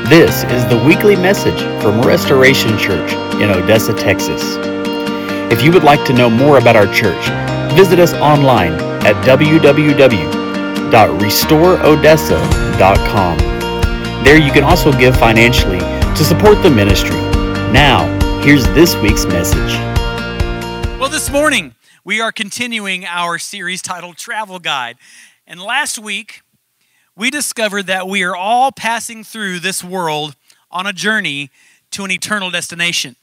This is the weekly message from Restoration Church in Odessa, Texas. If you would like to know more about our church, visit us online at www.restoreodessa.com. There you can also give financially to support the ministry. Now, here's this week's message. Well, this morning, we are continuing our series titled Travel Guide. And last week, we discovered that we are all passing through this world on a journey to an eternal destination.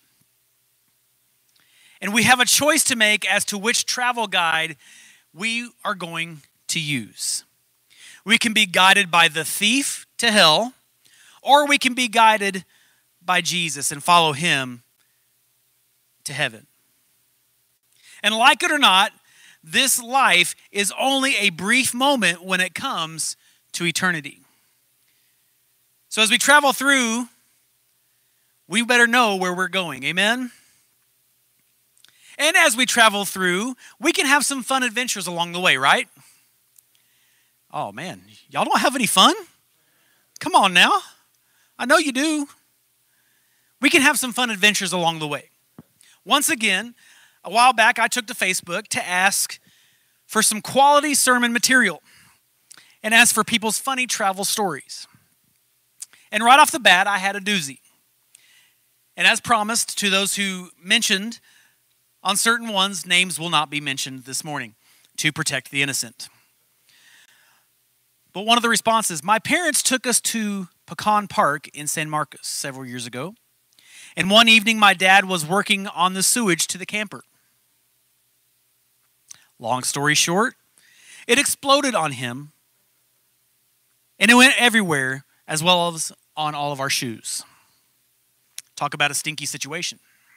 And we have a choice to make as to which travel guide we are going to use. We can be guided by the thief to hell, or we can be guided by Jesus and follow him to heaven. And like it or not, this life is only a brief moment when it comes to eternity. So as we travel through, we better know where we're going. Amen? And as we travel through, we can have some fun adventures along the way, right? Oh man, y'all don't have any fun? Come on now. I know you do. We can have some fun adventures along the way. Once again, a while back, I took to Facebook to ask for some quality sermon material and ask for people's funny travel stories. And right off the bat, I had a doozy. And as promised to those who mentioned on certain ones, names will not be mentioned this morning to protect the innocent. But one of the responses, my parents took us to Pecan Park in San Marcos several years ago. And one evening, my dad was working on the sewage to the camper. Long story short, it exploded on him, and it went everywhere, as well as on all of our shoes. Talk about a stinky situation.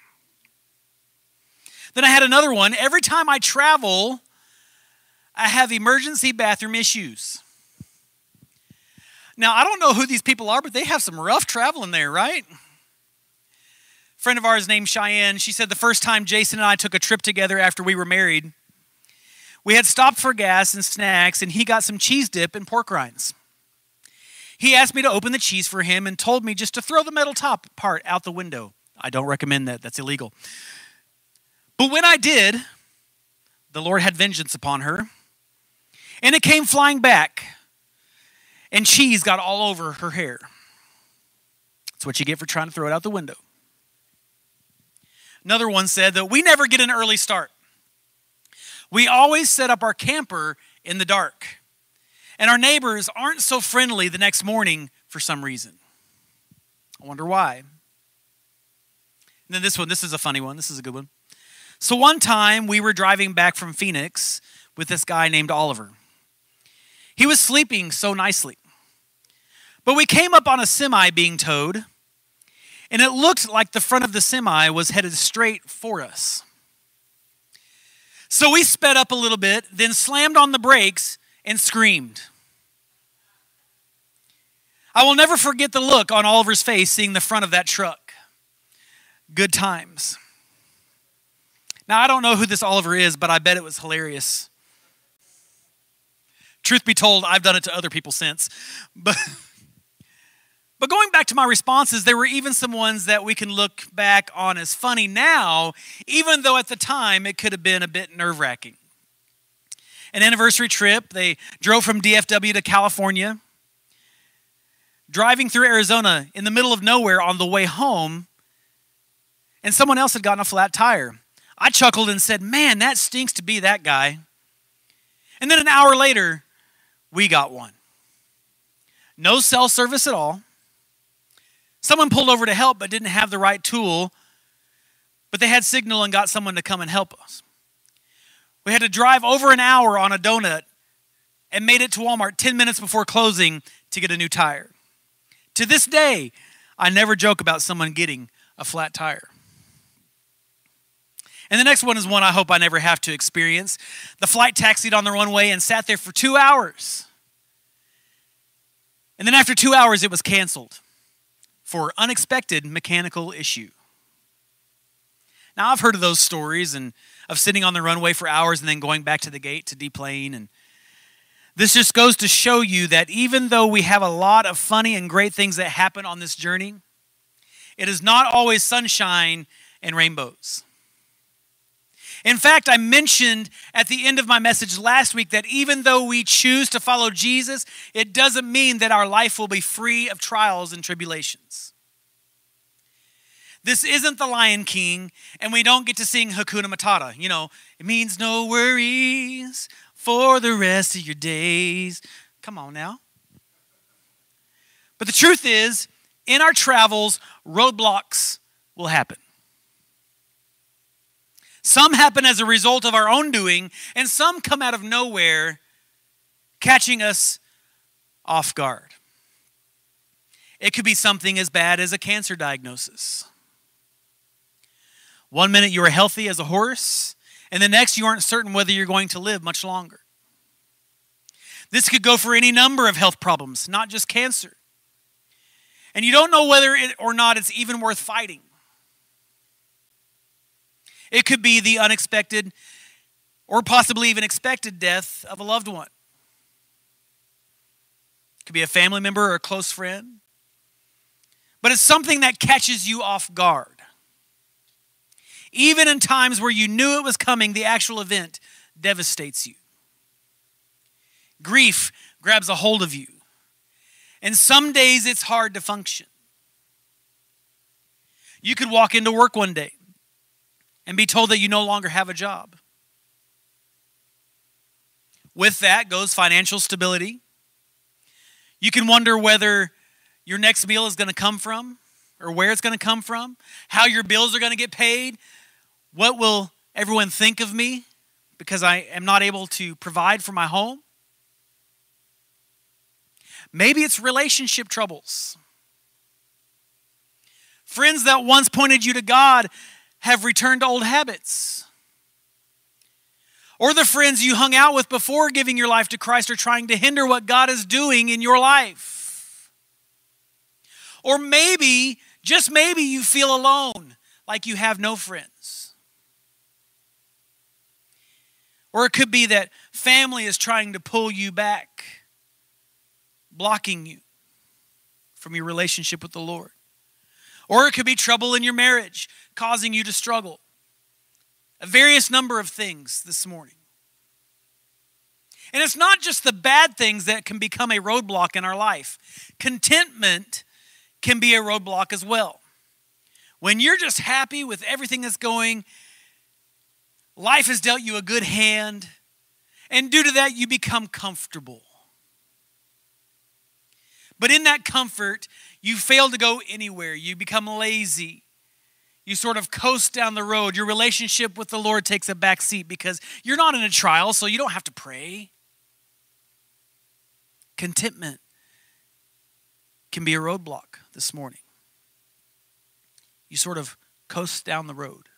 Then I had another one. Every time I travel, I have emergency bathroom issues. Now, I don't know who these people are, but they have some rough traveling there, right? A friend of ours named Cheyenne, she said the first time Jason and I took a trip together after we were married, we had stopped for gas and snacks, and he got some cheese dip and pork rinds. He asked me to open the cheese for him and told me just to throw the metal top part out the window. I don't recommend that. That's illegal. But when I did, the Lord had vengeance upon her, and it came flying back, and cheese got all over her hair. That's what you get for trying to throw it out the window. Another one said that we never get an early start. We always set up our camper in the dark. And our neighbors aren't so friendly the next morning for some reason. I wonder why. And then this is a funny one. This is a good one. So one time we were driving back from Phoenix with this guy named Oliver. He was sleeping so nicely. But we came up on a semi being towed, and it looked like the front of the semi was headed straight for us. So we sped up a little bit, then slammed on the brakes and screamed. I will never forget the look on Oliver's face seeing the front of that truck. Good times. Now, I don't know who this Oliver is, but I bet it was hilarious. Truth be told, I've done it to other people since. But going back to my responses, there were even some ones that we can look back on as funny now, even though at the time it could have been a bit nerve-wracking. An anniversary trip, they drove from DFW to California. Driving through Arizona in the middle of nowhere on the way home, and someone else had gotten a flat tire. I chuckled and said, man, that stinks to be that guy. And then an hour later, we got one. No cell service at all. Someone pulled over to help but didn't have the right tool, but they had signal and got someone to come and help us. We had to drive over an hour on a donut and made it to Walmart 10 minutes before closing to get a new tire. To this day, I never joke about someone getting a flat tire. And the next one is one I hope I never have to experience. The flight taxied on the runway and sat there for 2 hours. And then after 2 hours, it was canceled for unexpected mechanical issue. Now, I've heard of those stories and of sitting on the runway for hours and then going back to the gate to deplane. And This just goes to show you that even though we have a lot of funny and great things that happen on this journey, it is not always sunshine and rainbows. In fact, I mentioned at the end of my message last week that even though we choose to follow Jesus, it doesn't mean that our life will be free of trials and tribulations. This isn't the Lion King, and we don't get to sing Hakuna Matata. You know, it means no worries for the rest of your days. Come on now. But the truth is, in our travels, roadblocks will happen. Some happen as a result of our own doing, and some come out of nowhere, catching us off guard. It could be something as bad as a cancer diagnosis. One minute you are healthy as a horse, and the next you aren't certain whether you're going to live much longer. This could go for any number of health problems, not just cancer. And you don't know whether or not it's even worth fighting. It could be the unexpected or possibly even expected death of a loved one. It could be a family member or a close friend. But it's something that catches you off guard. Even in times where you knew it was coming, the actual event devastates you. Grief grabs a hold of you. And some days it's hard to function. You could walk into work one day and be told that you no longer have a job. With that goes financial stability. You can wonder whether your next meal is going to come from, or where it's going to come from, how your bills are going to get paid. What will everyone think of me because I am not able to provide for my home? Maybe it's relationship troubles. Friends that once pointed you to God have returned to old habits. Or the friends you hung out with before giving your life to Christ are trying to hinder what God is doing in your life. Or maybe, just maybe, you feel alone, like you have no friends. Or it could be that family is trying to pull you back, blocking you from your relationship with the Lord. Or it could be trouble in your marriage, causing you to struggle. A various number of things this morning. And it's not just the bad things that can become a roadblock in our life. Contentment can be a roadblock as well. When you're just happy with everything that's going, life has dealt you a good hand, and due to that, you become comfortable. But in that comfort, you fail to go anywhere. You become lazy. You sort of coast down the road. Your relationship with the Lord takes a back seat because you're not in a trial, so you don't have to pray. Contentment can be a roadblock this morning. You sort of coast down the road.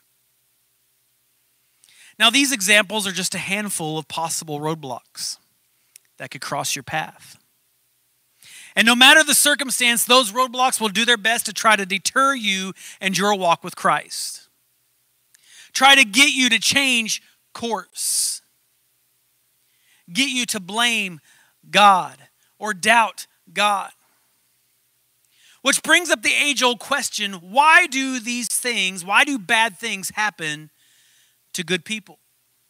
Now, these examples are just a handful of possible roadblocks that could cross your path. And no matter the circumstance, those roadblocks will do their best to try to deter you and your walk with Christ. Try to get you to change course. Get you to blame God or doubt God. Which brings up the age-old question, why do bad things happen to good people?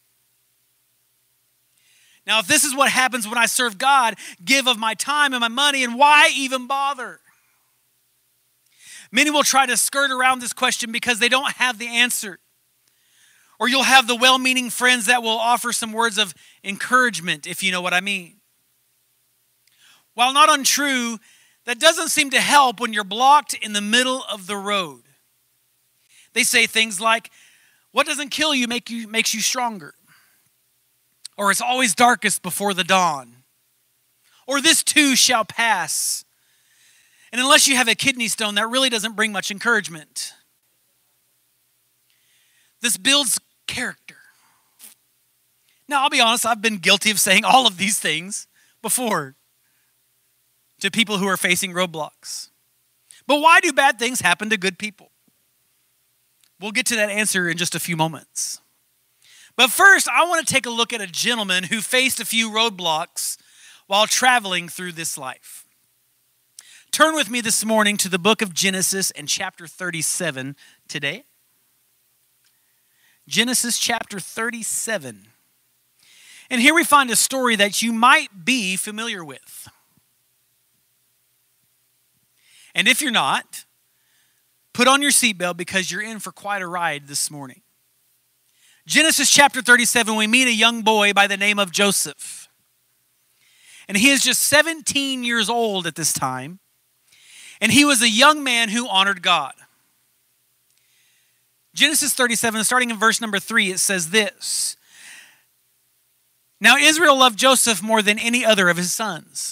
Now, if this is what happens when I serve God, give of my time and my money, and why even bother? Many will try to skirt around this question because they don't have the answer. Or you'll have the well-meaning friends that will offer some words of encouragement, if you know what I mean. While not untrue, that doesn't seem to help when you're blocked in the middle of the road. They say things like, what doesn't kill you makes you stronger. Or it's always darkest before the dawn. Or this too shall pass. And unless you have a kidney stone, that really doesn't bring much encouragement. This builds character. Now, I'll be honest, I've been guilty of saying all of these things before to people who are facing roadblocks. But why do bad things happen to good people? We'll get to that answer in just a few moments. But first, I want to take a look at a gentleman who faced a few roadblocks while traveling through this life. Turn with me this morning to the book of Genesis and chapter 37 today. Genesis chapter 37. And here we find a story that you might be familiar with. And if you're not, put on your seatbelt because you're in for quite a ride this morning. Genesis chapter 37, we meet a young boy by the name of Joseph. And he is just 17 years old at this time. And he was a young man who honored God. Genesis 37, starting in verse number 3, it says this. Now Israel loved Joseph more than any other of his sons,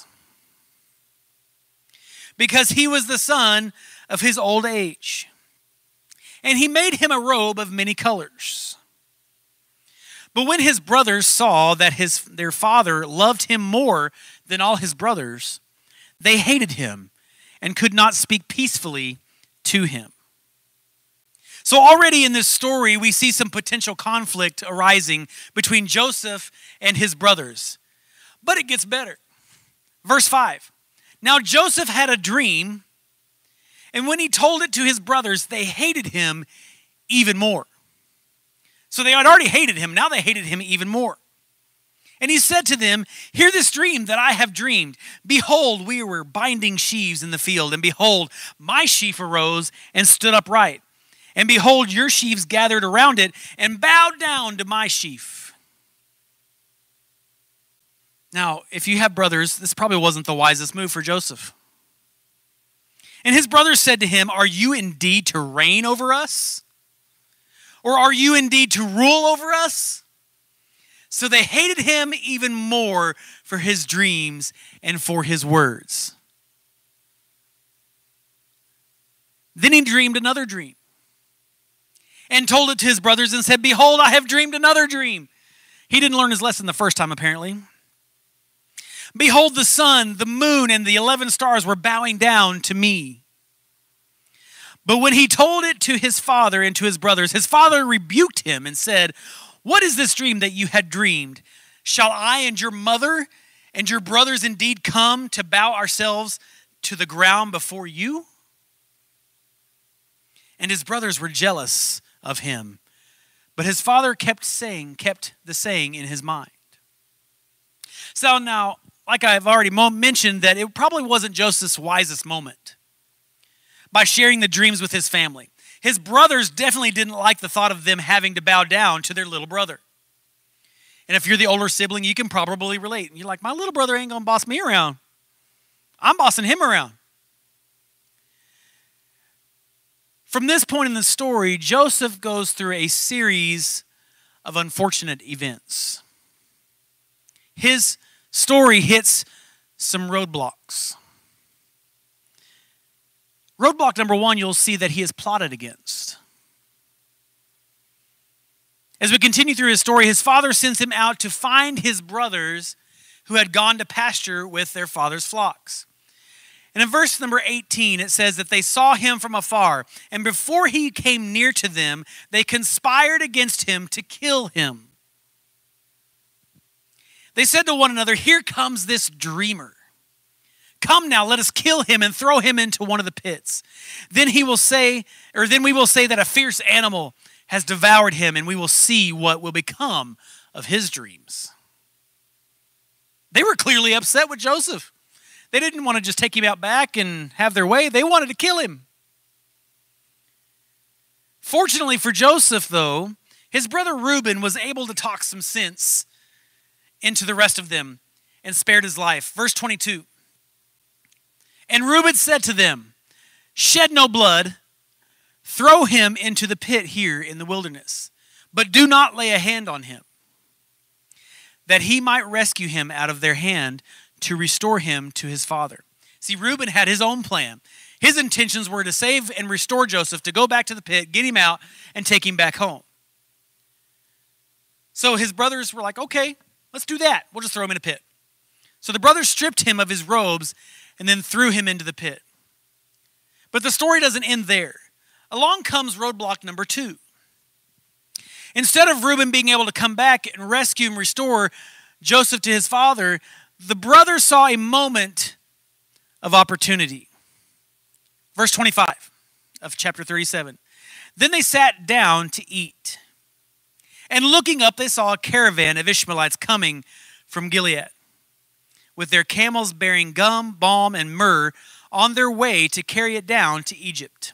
because he was the son of his old age. And he made him a robe of many colors. But when his brothers saw that their father loved him more than all his brothers, they hated him and could not speak peacefully to him. So already in this story, we see some potential conflict arising between Joseph and his brothers. But it gets better. Verse 5. Now Joseph had a dream, and when he told it to his brothers, they hated him even more. So they had already hated him, now they hated him even more. And he said to them, hear this dream that I have dreamed. Behold, we were binding sheaves in the field, and behold, my sheaf arose and stood upright. And behold, your sheaves gathered around it and bowed down to my sheaf. Now, if you have brothers, this probably wasn't the wisest move for Joseph. And his brothers said to him, are you indeed to reign over us? Or are you indeed to rule over us? So they hated him even more for his dreams and for his words. Then he dreamed another dream and told it to his brothers and said, behold, I have dreamed another dream. He didn't learn his lesson the first time, apparently. Behold, the sun, the moon, and the 11 stars were bowing down to me. But when he told it to his father and to his brothers, his father rebuked him and said, what is this dream that you had dreamed? Shall I and your mother and your brothers indeed come to bow ourselves to the ground before you? And his brothers were jealous of him. But his father kept the saying in his mind. So now, like I've already mentioned, that it probably wasn't Joseph's wisest moment by sharing the dreams with his family. His brothers definitely didn't like the thought of them having to bow down to their little brother. And if you're the older sibling, you can probably relate. You're like, my little brother ain't going to boss me around. I'm bossing him around. From this point in the story, Joseph goes through a series of unfortunate events. His story hits some roadblocks. Roadblock number 1, you'll see that he is plotted against. As we continue through his story, his father sends him out to find his brothers who had gone to pasture with their father's flocks. And in verse number 18, it says that they saw him from afar, and before he came near to them, they conspired against him to kill him. They said to one another, here comes this dreamer. Come now, let us kill him and throw him into one of the pits. Then we will say that a fierce animal has devoured him, and we will see what will become of his dreams. They were clearly upset with Joseph. They didn't want to just take him out back and have their way. They wanted to kill him. Fortunately for Joseph, though, his brother Reuben was able to talk some sense into the rest of them and spared his life. Verse 22. And Reuben said to them, shed no blood, throw him into the pit here in the wilderness, but do not lay a hand on him, that he might rescue him out of their hand to restore him to his father. See, Reuben had his own plan. His intentions were to save and restore Joseph, to go back to the pit, get him out, and take him back home. So his brothers were like, okay, let's do that. We'll just throw him in a pit. So the brothers stripped him of his robes and then threw him into the pit. But the story doesn't end there. Along comes roadblock number 2. Instead of Reuben being able to come back and rescue and restore Joseph to his father, the brothers saw a moment of opportunity. Verse 25 of chapter 37. Then they sat down to eat. And looking up, they saw a caravan of Ishmaelites coming from Gilead, with their camels bearing gum, balm, and myrrh on their way to carry it down to Egypt.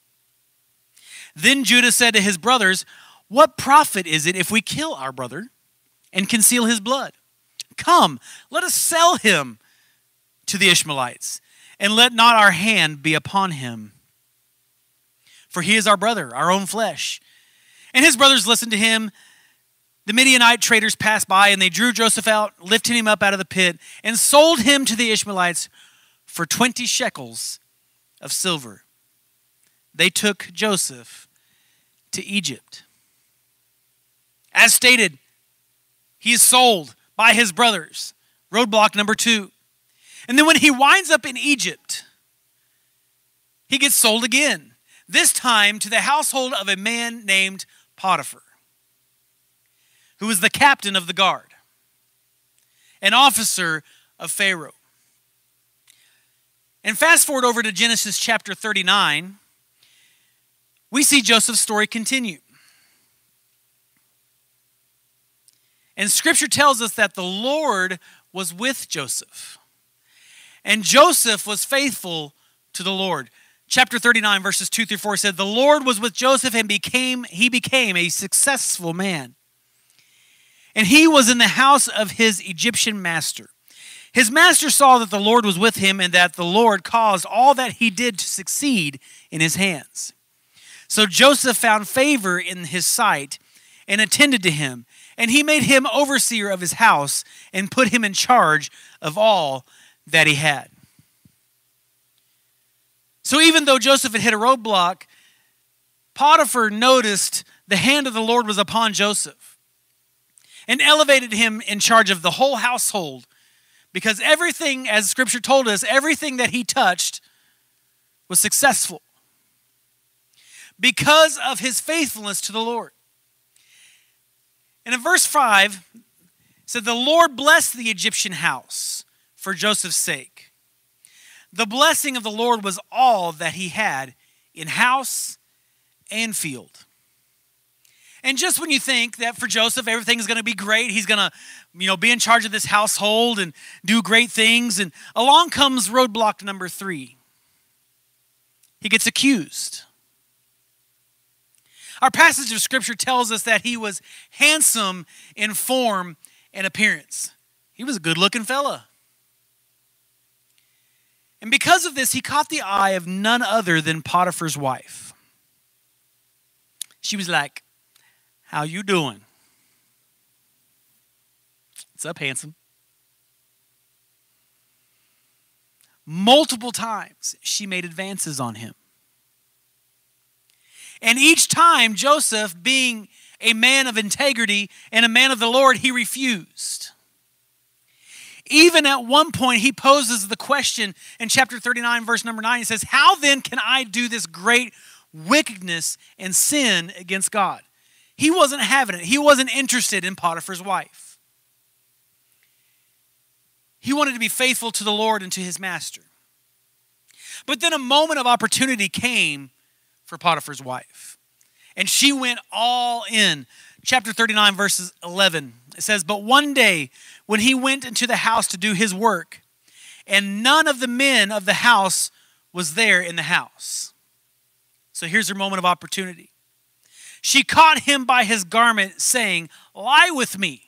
Then Judah said to his brothers, "What profit is it if we kill our brother and conceal his blood? Come, let us sell him to the Ishmaelites, and let not our hand be upon him. For he is our brother, our own flesh." And his brothers listened to him. The Midianite traders passed by, and they drew Joseph out, lifted him up out of the pit, and sold him to the Ishmaelites for 20 shekels of silver. They took Joseph to Egypt. As stated, he is sold by his brothers. Roadblock number 2. And then when he winds up in Egypt, he gets sold again. This time to the household of a man named Potiphar, who was the captain of the guard, an officer of Pharaoh. And fast forward over to Genesis chapter 39, we see Joseph's story continue. And Scripture tells us that the Lord was with Joseph, and Joseph was faithful to the Lord. Chapter 39, verses 2 through 4 said, "The Lord was with Joseph, and he became a successful man. And he was in the house of his Egyptian master. His master saw that the Lord was with him, and that the Lord caused all that he did to succeed in his hands. So Joseph found favor in his sight and attended to him. And he made him overseer of his house and put him in charge of all that he had." So even though Joseph had hit a roadblock, Potiphar noticed the hand of the Lord was upon Joseph and elevated him in charge of the whole household, because everything, as Scripture told us, everything that he touched was successful because of his faithfulness to the Lord. And in verse 5, it said, "The Lord blessed the Egyptian house for Joseph's sake. The blessing of the Lord was all that he had in house and field." And just when you think that for Joseph everything's going to be great, he's going to, be in charge of this household and do great things, and along comes roadblock number 3. He gets accused. Our passage of Scripture tells us that he was handsome in form and appearance. He was a good-looking fella. And because of this, he caught the eye of none other than Potiphar's wife. She was like, "How you doing? What's up, handsome?" Multiple times, she made advances on him. And each time, Joseph, being a man of integrity and a man of the Lord, he refused. Even at one point, he poses the question in chapter 39, verse number 9. He says, "How then can I do this great wickedness and sin against God?" He wasn't having it. He wasn't interested in Potiphar's wife. He wanted to be faithful to the Lord and to his master. But then a moment of opportunity came for Potiphar's wife, and she went all in. Chapter 39, verses 11. It says, "But one day when he went into the house to do his work, and none of the men of the house was there in the house." So here's her moment of opportunity. She caught him by his garment, saying, "Lie with me."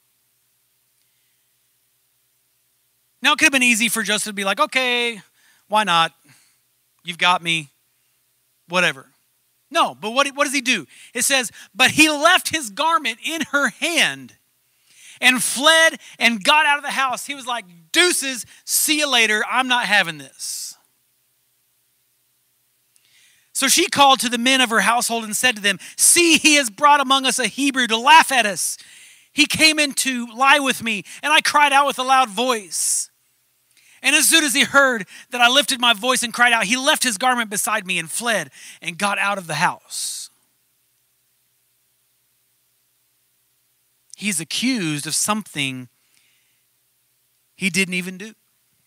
Now it could have been easy for Joseph to be like, "Okay, why not? You've got me, whatever." No, but what does he do? It says, "But he left his garment in her hand and fled and got out of the house." He was like, "Deuces, see you later. I'm not having this." So she called to the men of her household and said to them, "See, he has brought among us a Hebrew to laugh at us. He came in to lie with me, and I cried out with a loud voice. And as soon as he heard that I lifted my voice and cried out, he left his garment beside me and fled and got out of the house." He's accused of something he didn't even do.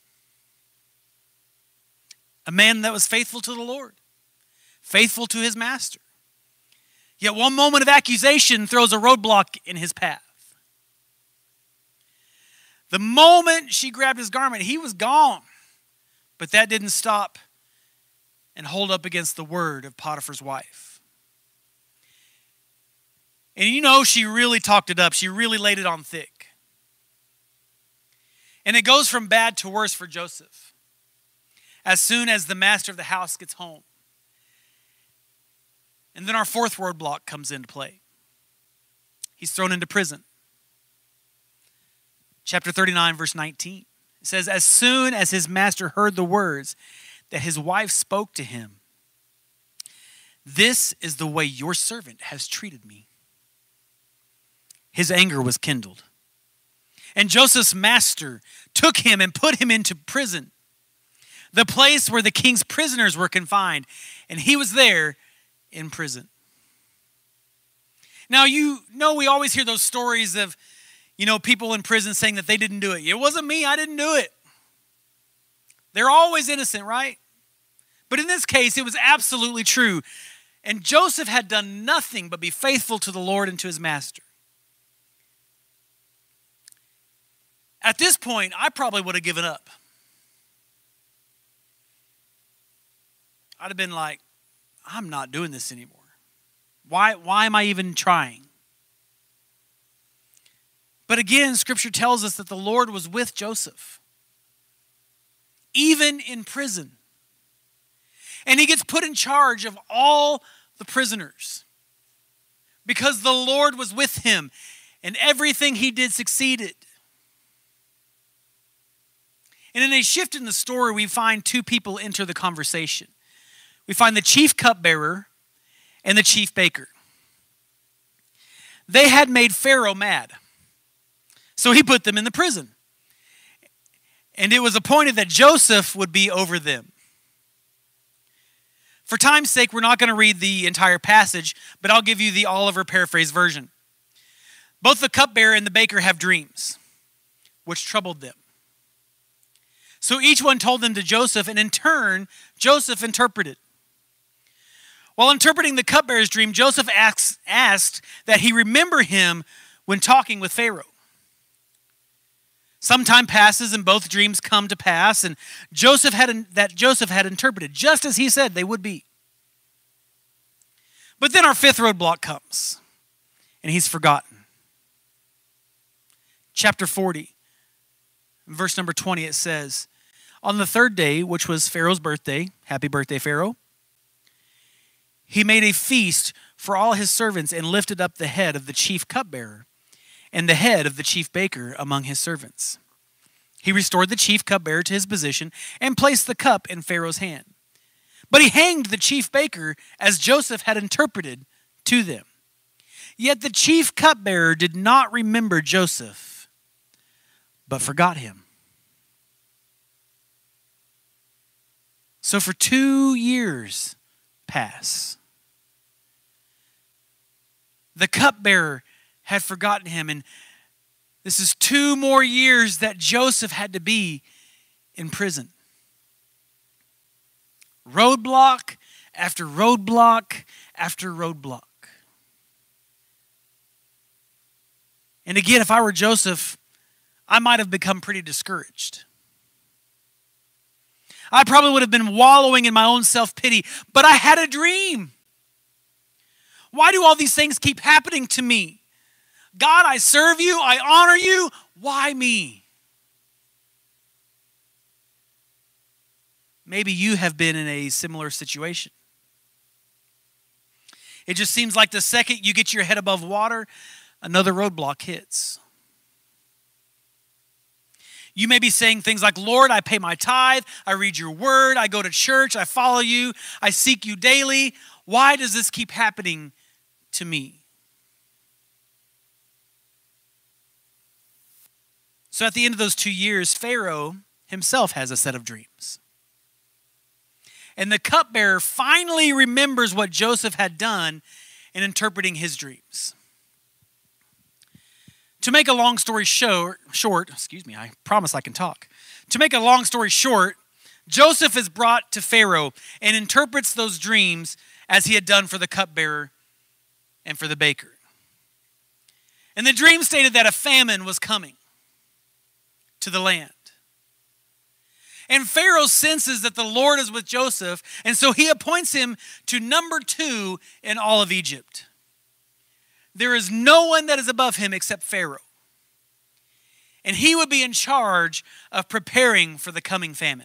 A man that was faithful to the Lord, faithful to his master. Yet one moment of accusation throws a roadblock in his path. The moment she grabbed his garment, he was gone. But that didn't stop and hold up against the word of Potiphar's wife. And you know, she really talked it up. She really laid it on thick. And it goes from bad to worse for Joseph as soon as the master of the house gets home. And then our fourth roadblock comes into play. He's thrown into prison. Chapter 39, verse 19. It says, as soon as his master heard the words that his wife spoke to him, this is the way your servant has treated me. His anger was kindled. And Joseph's master took him and put him into prison, the place where the king's prisoners were confined, and he was there in prison. Now, you know, we always hear those stories of, people in prison saying that they didn't do it. It wasn't me, I didn't do it. They're always innocent, right? But in this case, it was absolutely true. And Joseph had done nothing but be faithful to the Lord and to his master. At this point, I probably would have given up. I'd have been like, I'm not doing this anymore. Why am I even trying? But again, Scripture tells us that the Lord was with Joseph, even in prison. And he gets put in charge of all the prisoners because the Lord was with him and everything he did succeeded. And in a shift in the story, we find two people enter the conversation. We find the chief cupbearer and the chief baker. They had made Pharaoh mad, so he put them in the prison. And it was appointed that Joseph would be over them. For time's sake, we're not going to read the entire passage, but I'll give you the Oliver paraphrase version. Both the cupbearer and the baker have dreams, which troubled them. So each one told them to Joseph, and in turn, Joseph interpreted. While interpreting the cupbearer's dream, Joseph asked that he remember him when talking with Pharaoh. Some time passes and both dreams come to pass, and Joseph had interpreted, just as he said they would be. But then our fifth roadblock comes, and he's forgotten. Chapter 40, verse number 20, it says, on the third day, which was Pharaoh's birthday, happy birthday, Pharaoh, he made a feast for all his servants and lifted up the head of the chief cupbearer and the head of the chief baker among his servants. He restored the chief cupbearer to his position and placed the cup in Pharaoh's hand. But he hanged the chief baker as Joseph had interpreted to them. Yet the chief cupbearer did not remember Joseph, but forgot him. So for 2 years pass. The cupbearer had forgotten him, and this is 2 more years that Joseph had to be in prison. Roadblock after roadblock after roadblock. And again, if I were Joseph, I might have become pretty discouraged. I probably would have been wallowing in my own self-pity, but I had a dream. Why do all these things keep happening to me? God, I serve you, I honor you. Why me? Maybe you have been in a similar situation. It just seems like the second you get your head above water, another roadblock hits. You may be saying things like, Lord, I pay my tithe, I read your word, I go to church, I follow you, I seek you daily. Why does this keep happening to me? So at the end of those 2 years, Pharaoh himself has a set of dreams. And the cupbearer finally remembers what Joseph had done in interpreting his dreams. To make a long story short, I promise I can talk. To make a long story short, Joseph is brought to Pharaoh and interprets those dreams as he had done for the cupbearer and for the baker. And the dream stated that a famine was coming to the land. And Pharaoh senses that the Lord is with Joseph, and so he appoints him to number 2 in all of Egypt. There is no one that is above him except Pharaoh. And he would be in charge of preparing for the coming famine.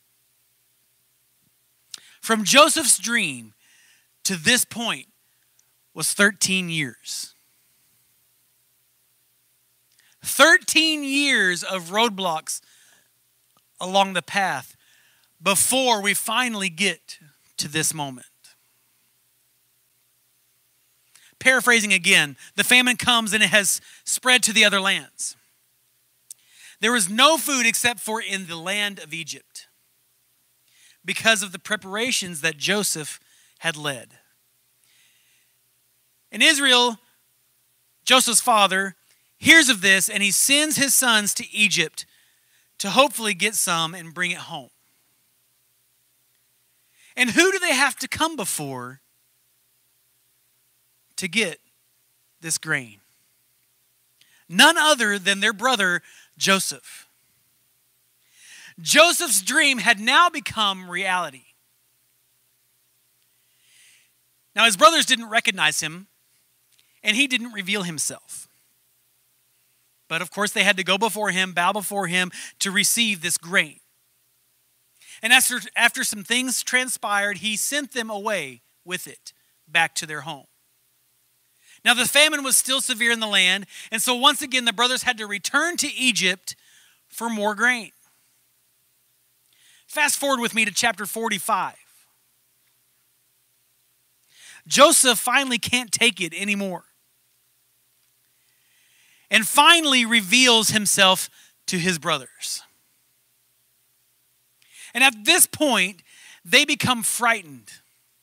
From Joseph's dream to this point was 13 years. 13 years of roadblocks along the path before we finally get to this moment. Paraphrasing again, the famine comes and it has spread to the other lands. There was no food except for in the land of Egypt because of the preparations that Joseph had led. And Israel, Joseph's father, hears of this and he sends his sons to Egypt to hopefully get some and bring it home. And who do they have to come before to get this grain? None other than their brother Joseph. Joseph's dream had now become reality. Now his brothers didn't recognize him, and he didn't reveal himself. But of course they had to go before him, bow before him to receive this grain. And after some things transpired, he sent them away with it back to their home. Now the famine was still severe in the land, and so once again the brothers had to return to Egypt for more grain. Fast forward with me to chapter 45. Joseph finally can't take it anymore, and finally reveals himself to his brothers. And at this point, they become frightened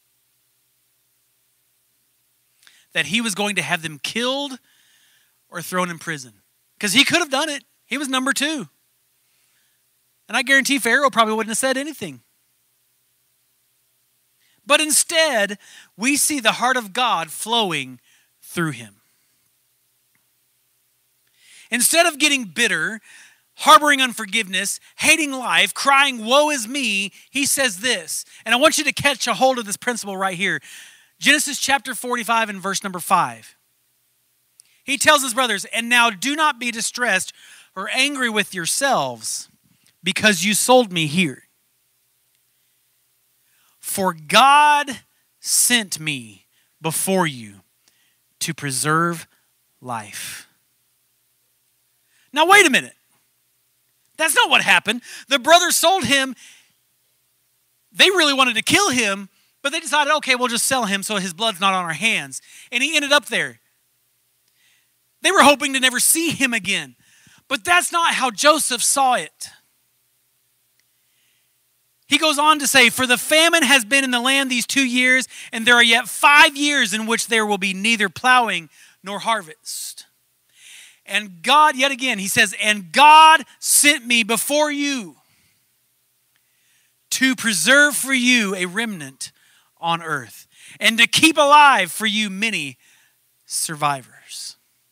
that he was going to have them killed or thrown in prison. Because he could have done it. He was number 2. And I guarantee Pharaoh probably wouldn't have said anything. But instead, we see the heart of God flowing through him. Instead of getting bitter, harboring unforgiveness, hating life, crying, woe is me, he says this. And I want you to catch a hold of this principle right here. Genesis chapter 45 and verse number 5. He tells his brothers, and now do not be distressed or angry with yourselves because you sold me here. For God sent me before you to preserve life. Now wait a minute. That's not what happened. The brothers sold him. They really wanted to kill him, but they decided, okay, we'll just sell him so his blood's not on our hands. And he ended up there. They were hoping to never see him again. But that's not how Joseph saw it. He goes on to say, for the famine has been in the land these 2 years, and there are yet 5 years in which there will be neither plowing nor harvest. And God, yet again, he says, and God sent me before you to preserve for you a remnant on earth and to keep alive for you many survivors.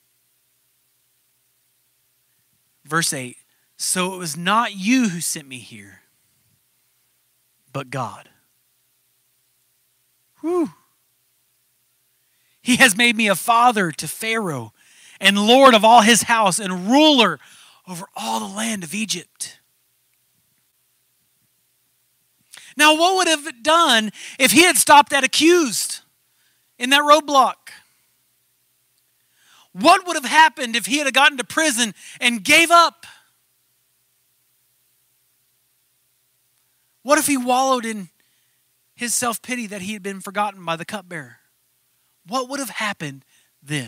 Verse 8, so it was not you who sent me here, but God. Whew. He has made me a father to Pharaoh and Lord of all his house and ruler over all the land of Egypt. Now, what would have it done if he had stopped at accused in that roadblock? What would have happened if he had gotten to prison and gave up? What if he wallowed in his self-pity that he had been forgotten by the cupbearer? What would have happened then?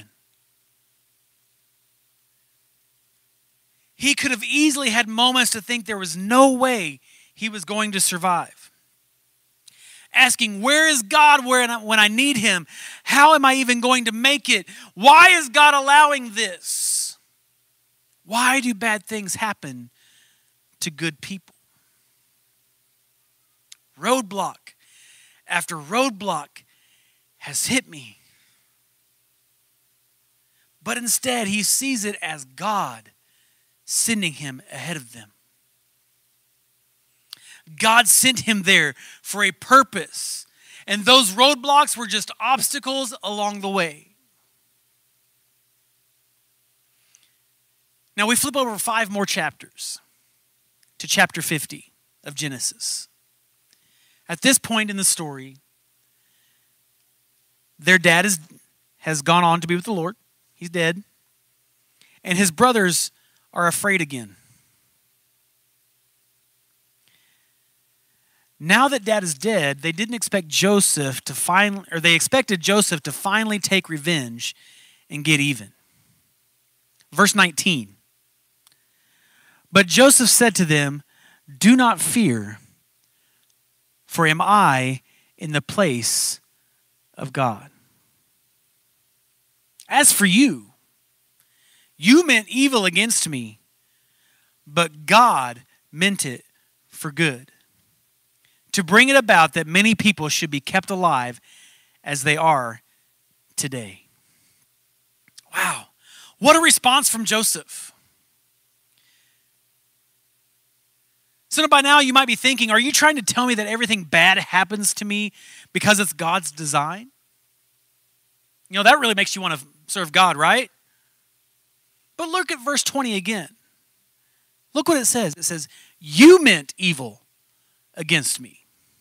He could have easily had moments to think there was no way he was going to survive. Asking, where is God when I need him? How am I even going to make it? Why is God allowing this? Why do bad things happen to good people? Roadblock after roadblock has hit me. But instead, he sees it as God sending him ahead of them. God sent him there for a purpose, and those roadblocks were just obstacles along the way. Now we flip over 5 more chapters to chapter 50 of Genesis. At this point in the story, their dad has gone on to be with the Lord. He's dead. And his brothers are afraid again. Now that dad is dead, they didn't expect Joseph to they expected Joseph to finally take revenge and get even. Verse 19. But Joseph said to them, "Do not fear, for am I in the place of God? As for you, you meant evil against me, but God meant it for good, to bring it about that many people should be kept alive as they are today." Wow, what a response from Joseph. So by now you might be thinking, are you trying to tell me that everything bad happens to me because it's God's design? You know, that really makes you want to serve God, right? But look at verse 20 again. Look what it says. It says, "You meant evil against me,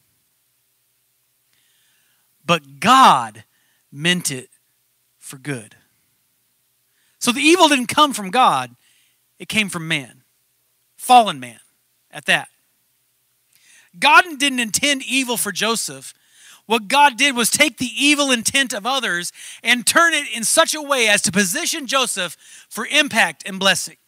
but God meant it for good." So the evil didn't come from God. It came from man. Fallen man at that. God didn't intend evil for Joseph. What God did was take the evil intent of others and turn it in such a way as to position Joseph for impact and blessing.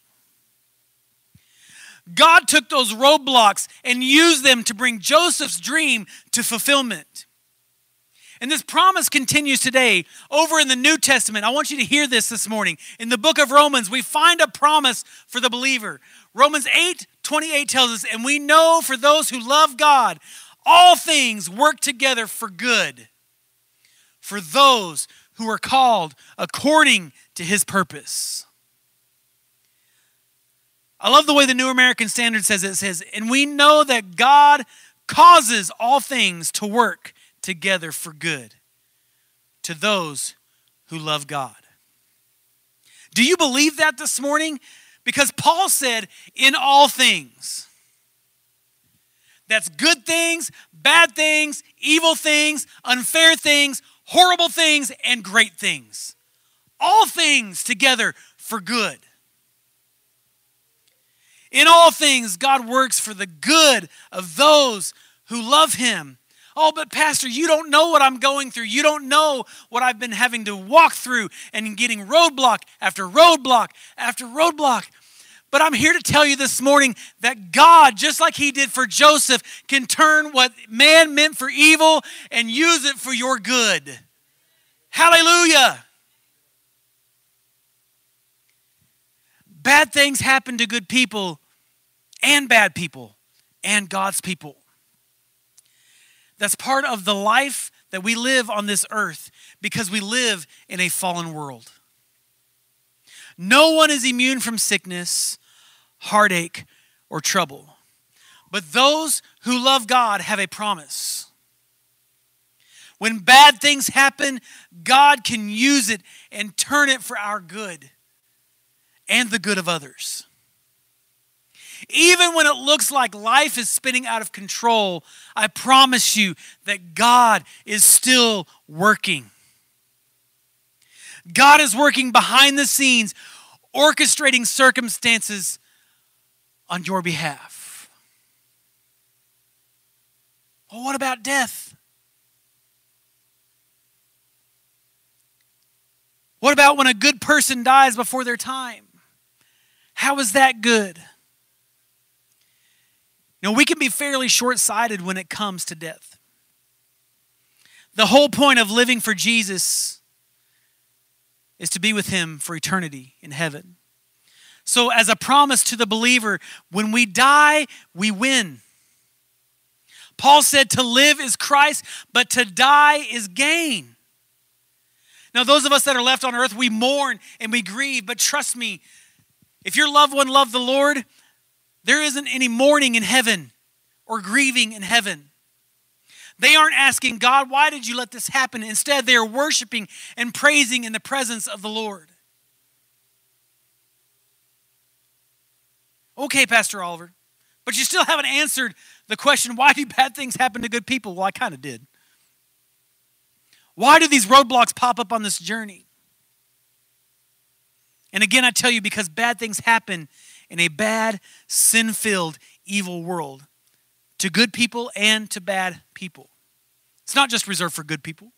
God took those roadblocks and used them to bring Joseph's dream to fulfillment. And this promise continues today over in the New Testament. I want you to hear this morning. In the book of Romans, we find a promise for the believer. Romans 8:28 tells us, "And we know for those who love God, all things work together for good, for those who are called according to his purpose." I love the way the New American Standard says it. It says, "And we know that God causes all things to work together for good to those who love God." Do you believe that this morning? Because Paul said, in all things. That's good things, bad things, evil things, unfair things, horrible things, and great things. All things together for good. In all things, God works for the good of those who love him. Oh, but Pastor, you don't know what I'm going through. You don't know what I've been having to walk through and getting roadblock after roadblock after roadblock. But I'm here to tell you this morning that God, just like he did for Joseph, can turn what man meant for evil and use it for your good. Hallelujah. Bad things happen to good people and bad people and God's people. That's part of the life that we live on this earth because we live in a fallen world. No one is immune from sickness, heartache, or trouble. But those who love God have a promise. When bad things happen, God can use it and turn it for our good and the good of others. Even when it looks like life is spinning out of control, I promise you that God is still working. God is working behind the scenes, orchestrating circumstances on your behalf. Well, what about death? What about when a good person dies before their time? How is that good? You know, we can be fairly short-sighted when it comes to death. The whole point of living for Jesus is to be with him for eternity in heaven. So as a promise to the believer, when we die, we win. Paul said to live is Christ, but to die is gain. Now, those of us that are left on earth, we mourn and we grieve, but trust me, if your loved one loved the Lord, there isn't any mourning in heaven or grieving in heaven. They aren't asking, God, why did you let this happen? Instead, they are worshiping and praising in the presence of the Lord. Okay, Pastor Oliver, but you still haven't answered the question, why do bad things happen to good people? Well, I kind of did. Why do these roadblocks pop up on this journey? And again, I tell you, because bad things happen in a bad, sin-filled, evil world to good people and to bad people. It's not just reserved for good people.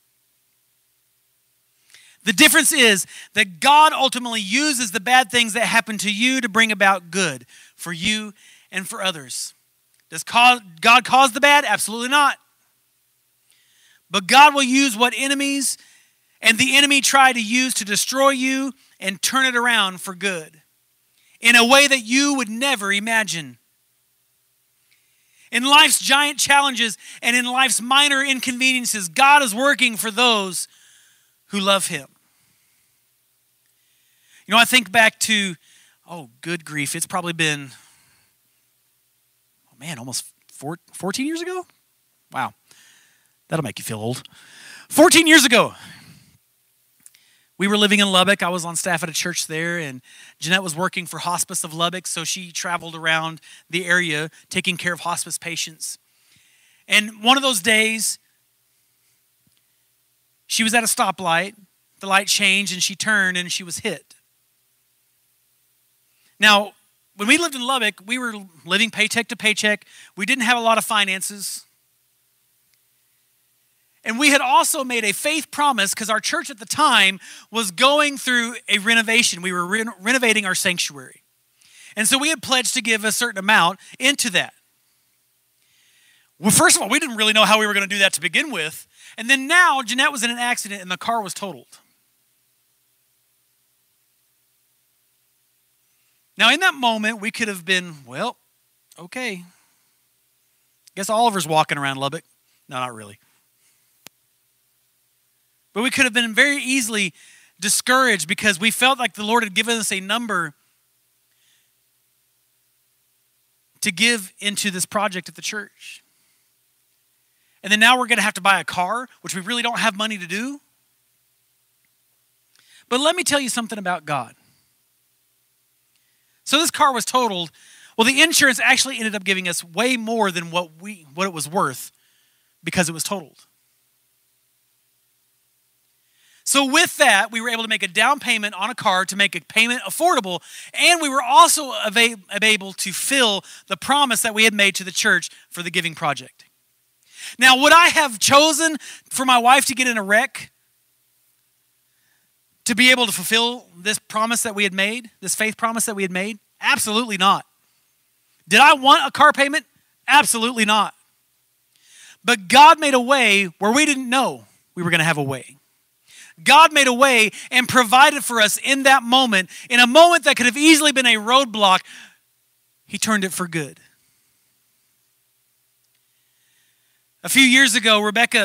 The difference is that God ultimately uses the bad things that happen to you to bring about good for you and for others. Does God cause the bad? Absolutely not. But God will use what enemies and the enemy try to use to destroy you and turn it around for good in a way that you would never imagine. In life's giant challenges and in life's minor inconveniences, God is working for those who love Him. You know, I think back to, good grief, it's probably been, almost 14 years ago? Wow, that'll make you feel old. 14 years ago, we were living in Lubbock. I was on staff at a church there, and Jeanette was working for Hospice of Lubbock, so she traveled around the area taking care of hospice patients. And one of those days, she was at a stoplight. The light changed, and she turned, and she was hit. Now, when we lived in Lubbock, we were living paycheck to paycheck. We didn't have a lot of finances. And we had also made a faith promise because our church at the time was going through a renovation. We were renovating our sanctuary. And so we had pledged to give a certain amount into that. Well, first of all, we didn't really know how we were going to do that to begin with. And then now, Jeanette was in an accident and the car was totaled. Now, in that moment, we could have been, okay. Guess Oliver's walking around Lubbock. No, not really. But we could have been very easily discouraged because we felt like the Lord had given us a number to give into this project at the church. And then now we're going to have to buy a car, which we really don't have money to do. But let me tell you something about God. So this car was totaled. Well, the insurance actually ended up giving us way more than what it was worth because it was totaled. So with that, we were able to make a down payment on a car to make a payment affordable, and we were also able to fill the promise that we had made to the church for the giving project. Now, would I have chosen for my wife to get in a wreck to be able to fulfill this promise that we had made, this faith promise that we had made? Absolutely not. Did I want a car payment? Absolutely not. But God made a way where we didn't know we were going to have a way. God made a way and provided for us in that moment, in a moment that could have easily been a roadblock. He turned it for good. A few years ago, Rebecca,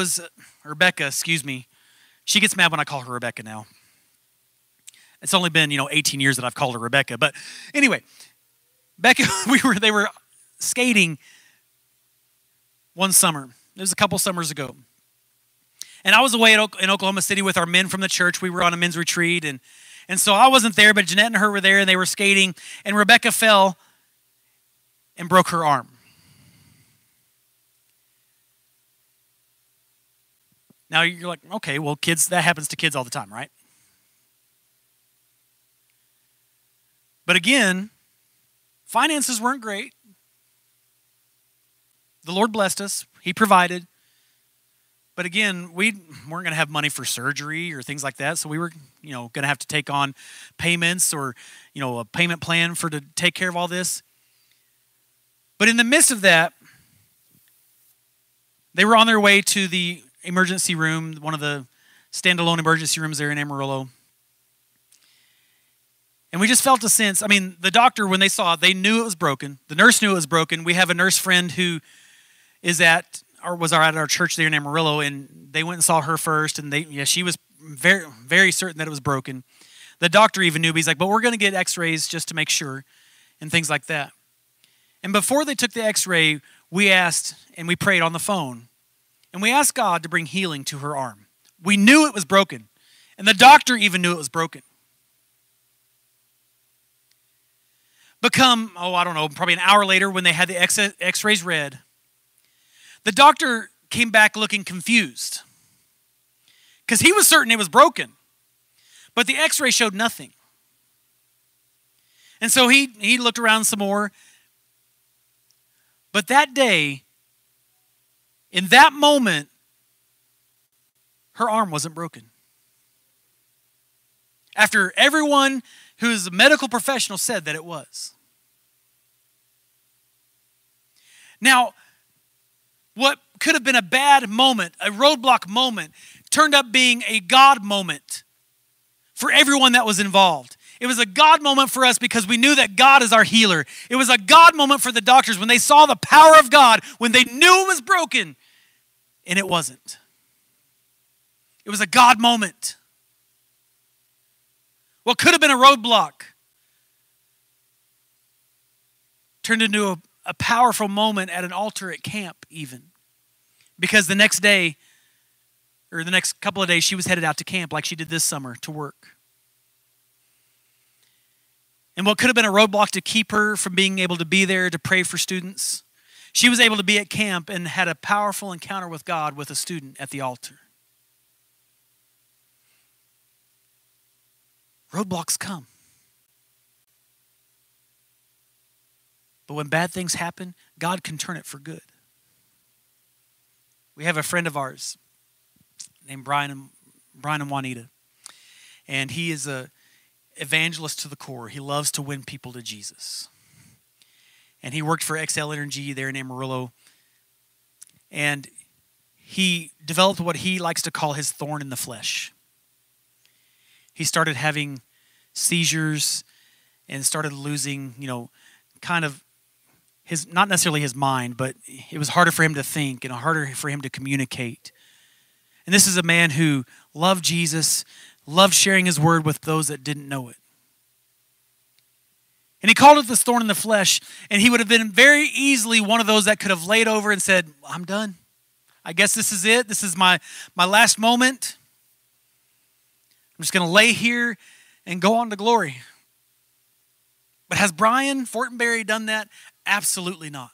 she gets mad when I call her Rebecca now. It's only been, 18 years that I've called her Rebecca. But anyway, Becca, they were skating one summer. It was a couple summers ago. And I was away in Oklahoma City with our men from the church. We were on a men's retreat. And so I wasn't there, but Jeanette and her were there, and they were skating. And Rebecca fell and broke her arm. Now you're like, okay, well, kids, that happens to kids all the time, right? But again, finances weren't great. The Lord blessed us. He provided. But again, we weren't going to have money for surgery or things like that. So we were, going to have to take on payments or, a payment plan to take care of all this. But in the midst of that, they were on their way to the emergency room, one of the standalone emergency rooms there in Amarillo. And we just felt a sense. I mean, the doctor, when they saw it, they knew it was broken. The nurse knew it was broken. We have a nurse friend who was at our church there in Amarillo, and they went and saw her first, and she was very, very certain that it was broken. The doctor even knew, but he's like, but we're going to get x-rays just to make sure, and things like that. And before they took the x-ray, we asked and we prayed on the phone, and we asked God to bring healing to her arm. We knew it was broken, and the doctor even knew it was broken. Probably an hour later when they had the x-rays read, the doctor came back looking confused because he was certain it was broken, but the x-ray showed nothing. And so he looked around some more. But that day, in that moment, her arm wasn't broken. After everyone who's a medical professional said that it was. Now, what could have been a bad moment, a roadblock moment, turned up being a God moment for everyone that was involved. It was a God moment for us because we knew that God is our healer. It was a God moment for the doctors when they saw the power of God, when they knew it was broken, and it wasn't. It was a God moment. What could have been a roadblock turned into a powerful moment at an altar at camp even. Because the next day, or the next couple of days, she was headed out to camp like she did this summer to work. And what could have been a roadblock to keep her from being able to be there to pray for students, she was able to be at camp and had a powerful encounter with God with a student at the altar. Roadblocks come. But when bad things happen, God can turn it for good. We have a friend of ours named Brian and Juanita. And he is an evangelist to the core. He loves to win people to Jesus. And he worked for Xcel Energy there in Amarillo. And he developed what he likes to call his thorn in the flesh. He started having seizures and started losing, kind of not necessarily his mind, but it was harder for him to think and harder for him to communicate. And this is a man who loved Jesus, loved sharing his word with those that didn't know it. And he called it this thorn in the flesh, and he would have been very easily one of those that could have laid over and said, I'm done. I guess this is it. This is my last moment. I'm just going to lay here and go on to glory. But has Brian Fortenberry done that? Absolutely not.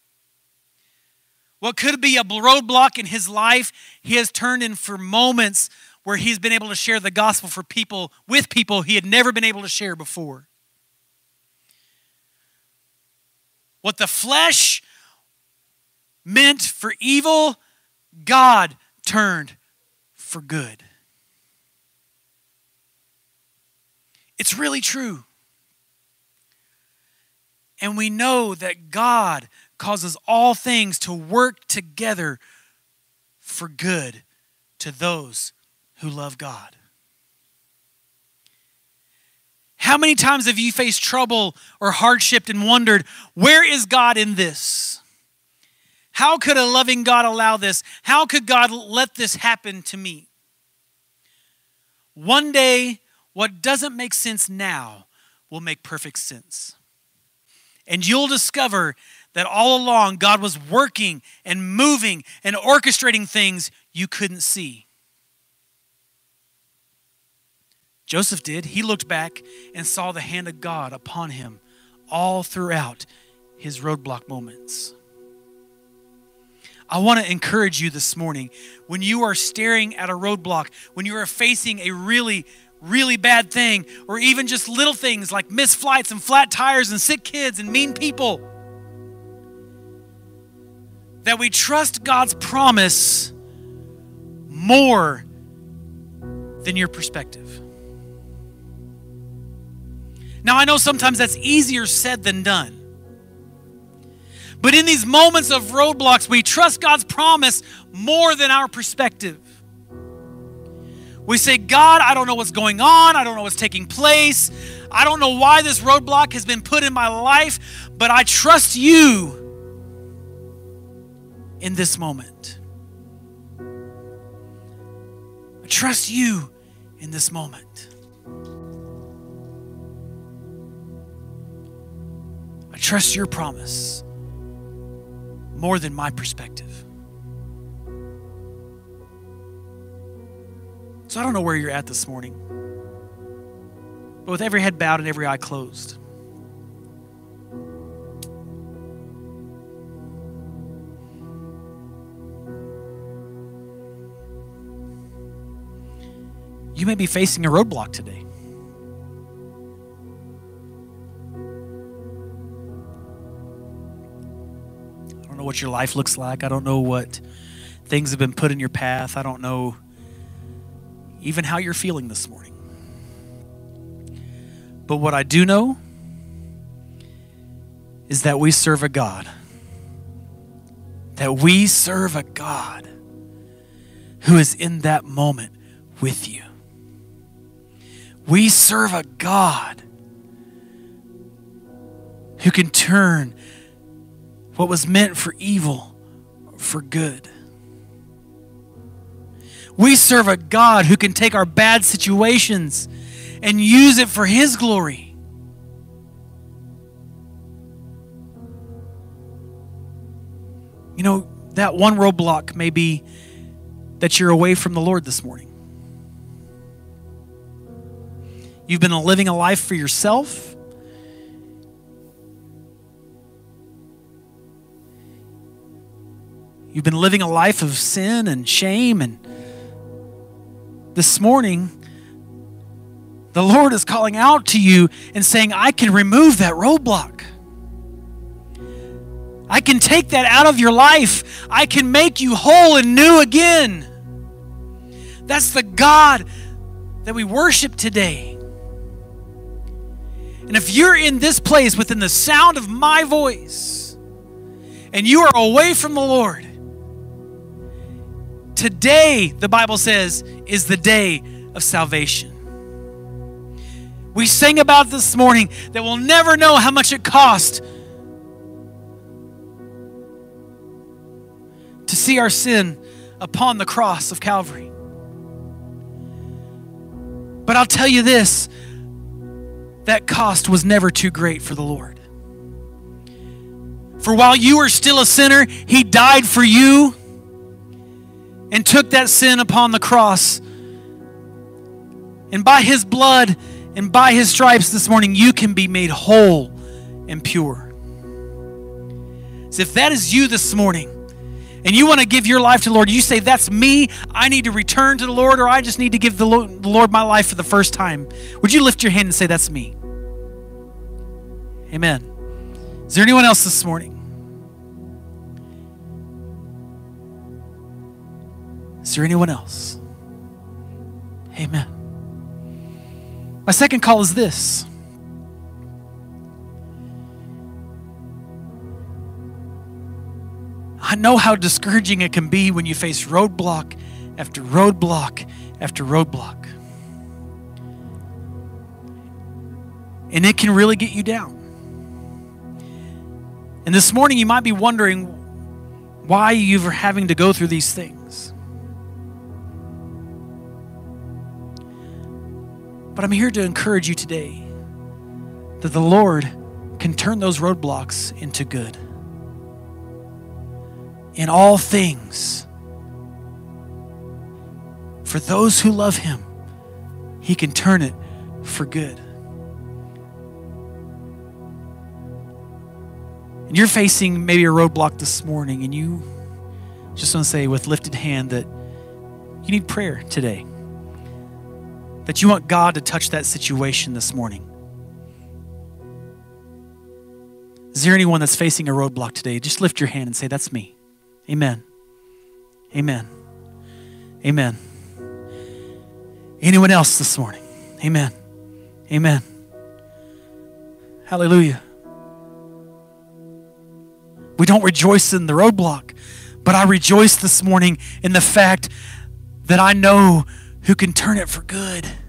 What could be a roadblock in his life, he has turned in for moments where he's been able to share the gospel with people he had never been able to share before. What the flesh meant for evil, God turned for good. It's really true. And we know that God causes all things to work together for good to those who love God. How many times have you faced trouble or hardship and wondered, where is God in this? How could a loving God allow this? How could God let this happen to me? One day, what doesn't make sense now will make perfect sense. And you'll discover that all along God was working and moving and orchestrating things you couldn't see. Joseph did. He looked back and saw the hand of God upon him all throughout his roadblock moments. I want to encourage you this morning, when you are staring at a roadblock, when you are facing a really bad thing, or even just little things like missed flights and flat tires and sick kids and mean people, that we trust God's promise more than your perspective. Now, I know sometimes that's easier said than done. But in these moments of roadblocks, we trust God's promise more than our perspective. We say, God, I don't know what's going on. I don't know what's taking place. I don't know why this roadblock has been put in my life, but I trust you in this moment. I trust you in this moment. I trust your promise more than my perspective. So I don't know where you're at this morning, but with every head bowed and every eye closed, you may be facing a roadblock today. I don't know what your life looks like. I don't know what things have been put in your path. I don't know even how you're feeling this morning. But what I do know is that we serve a God. That we serve a God who is in that moment with you. We serve a God who can turn what was meant for evil for good. We serve a God who can take our bad situations and use it for His glory. You know, that one roadblock may be that you're away from the Lord this morning. You've been living a life for yourself. You've been living a life of sin and shame, and this morning, the Lord is calling out to you and saying, I can remove that roadblock. I can take that out of your life. I can make you whole and new again. That's the God that we worship today. And if you're in this place within the sound of my voice and you are away from the Lord, today, the Bible says, is the day of salvation. We sang about this morning that we'll never know how much it cost to see our sin upon the cross of Calvary. But I'll tell you this, that cost was never too great for the Lord. For while you were still a sinner, He died for you and took that sin upon the cross. And by His blood and by His stripes this morning, you can be made whole and pure. So if that is you this morning, and you want to give your life to the Lord, you say, that's me, I need to return to the Lord, or I just need to give the Lord my life for the first time. Would you lift your hand and say, that's me? Amen. Is there anyone else this morning? Is there anyone else? Amen. My second call is this. I know how discouraging it can be when you face roadblock after roadblock after roadblock. And it can really get you down. And this morning you might be wondering why you're having to go through these things. But I'm here to encourage you today that the Lord can turn those roadblocks into good. In all things, for those who love Him, He can turn it for good. And you're facing maybe a roadblock this morning, and you just want to say with lifted hand that you need prayer today. That you want God to touch that situation this morning. Is there anyone that's facing a roadblock today? Just lift your hand and say, that's me. Amen. Amen. Amen. Anyone else this morning? Amen. Amen. Hallelujah. We don't rejoice in the roadblock, but I rejoice this morning in the fact that I know who can turn it for good.